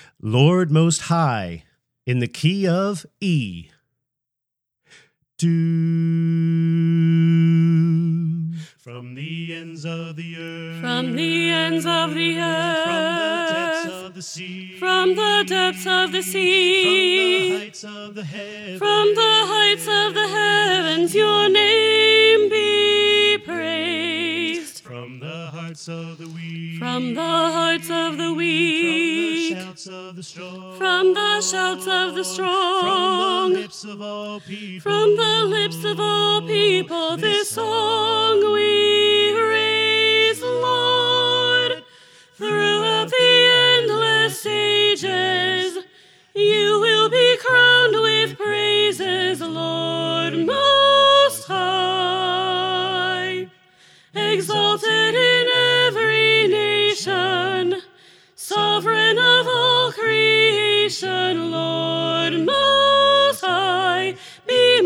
Lord Most High, in the key of E. Do. From the ends of the earth. From the ends of the earth. From the depths of the sea. From the depths of the sea. From the heights of the heavens. From the heights of the heavens, your name be praised. From the hearts of the weak. From the hearts of the weak. From the shouts of the strong. From the shouts of the strong. From the lips of all people. From the lips of all people, this song we raise, Lord. Throughout the endless ages, you will be crowned with praises, Lord Most High. Exalted in every nation, sovereign of all creation, Lord Most High, be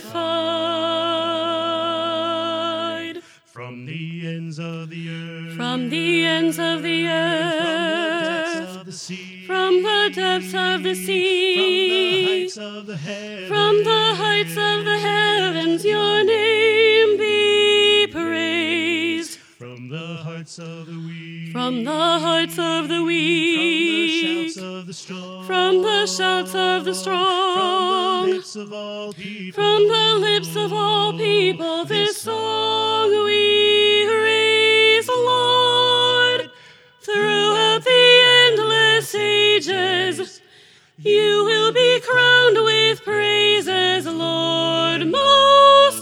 magnified. From the ends of the earth. From the ends of the earth. From the depths of the sea. From the depths of the sea. From the heights of the heavens. From the heights of the heavens, your name be praised. From the hearts of the weak. From the hearts of the weak. From the shouts of the strong. From the shouts of the strong. From the lips of all people. From the lips of all people, this song we raise, Lord. Throughout the endless ages, you will be crowned with praises, Lord Most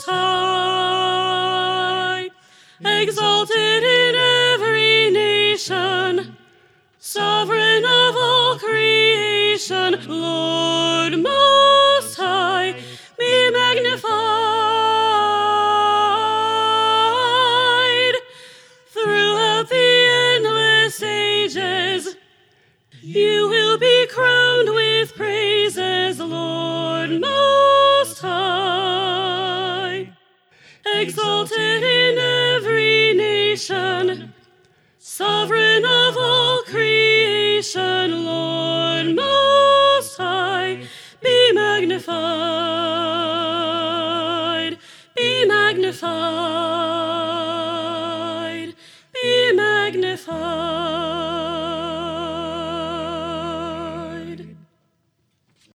High. Exalted in every nation, sovereign of all creation, Lord Most High, be magnified. Throughout the endless ages, you will be crowned with praises, Lord Most High. Exalted in every nation, sovereign of all creation, Lord Most High, be magnified, be magnified.